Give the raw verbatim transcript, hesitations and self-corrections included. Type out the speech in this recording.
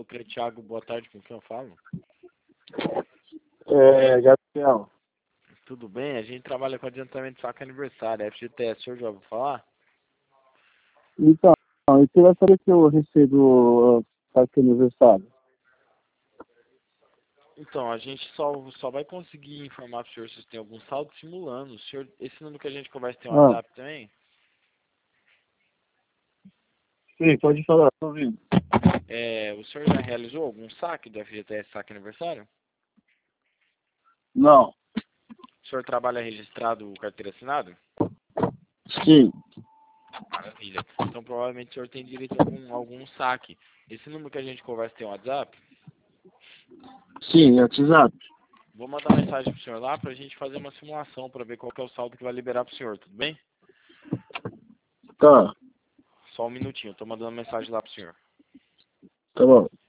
Lucre Thiago, boa tarde, com quem eu falo? É, Gabriel. Tudo bem? A gente trabalha com adiantamento de saque aniversário, F G T S, o senhor já ouviu falar? Então, eu queria saber se eu recebo o saque aniversário. Então, a gente só, só vai conseguir informar para o senhor se tem algum saldo simulando. O senhor, esse número que a gente conversa tem um Ah, WhatsApp também? sim, pode falar, tô ouvindo. É, o senhor já realizou algum saque do F G T S saque aniversário? Não, O senhor trabalha registrado carteira assinada? sim, Maravilha. Então provavelmente o senhor tem direito a algum, algum saque. Esse número que a gente conversa tem um WhatsApp? sim, WhatsApp. Vou mandar mensagem pro senhor lá pra gente fazer uma simulação para ver qual que é o saldo que vai liberar pro senhor, tudo bem? Tá, Só um minutinho, eu tô mandando mensagem lá pro senhor. tá bom.